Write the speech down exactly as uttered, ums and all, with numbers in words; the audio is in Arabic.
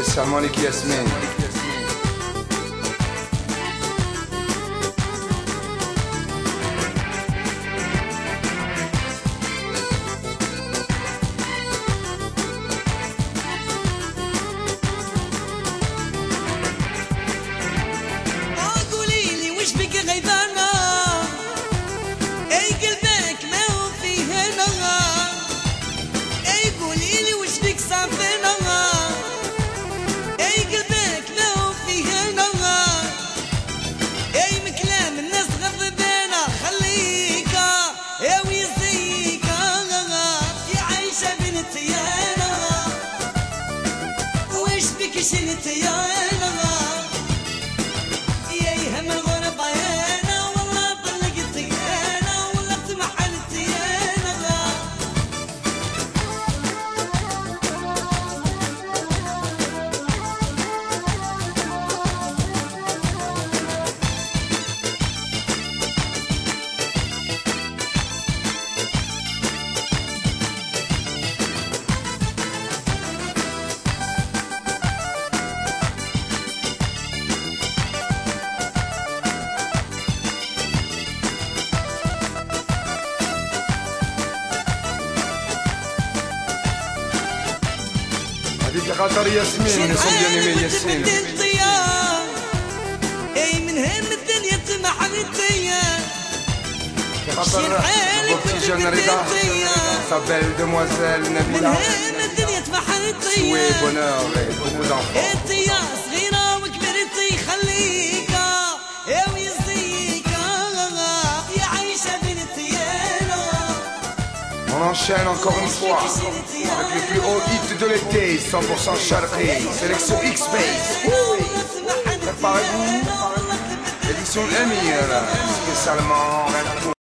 spécialement les Yasmine. شلت يا انا يا يهم الغربة يا انا والله طلقت يا انا والله اتمحلت يا انا هذيك خاطر ياسمين نسوا bien aimé ياسمين. اي من هم الدنيا تمحلتيا خاطر بوتي جون رضا سابيل دوموازيل نبيلة. من هم الدنيا تمحلتيا وي بونور اي بوكو دانفون. انت يا صغيرة وكبرتي خليكا يا ويزيكا يا عايشة بنتي انا. On enchaîne encore une fois avec le plus haut hit de l'été, cent pour cent Charqi, sélection X-Base. Préparez-vous, édition Emir, spécialement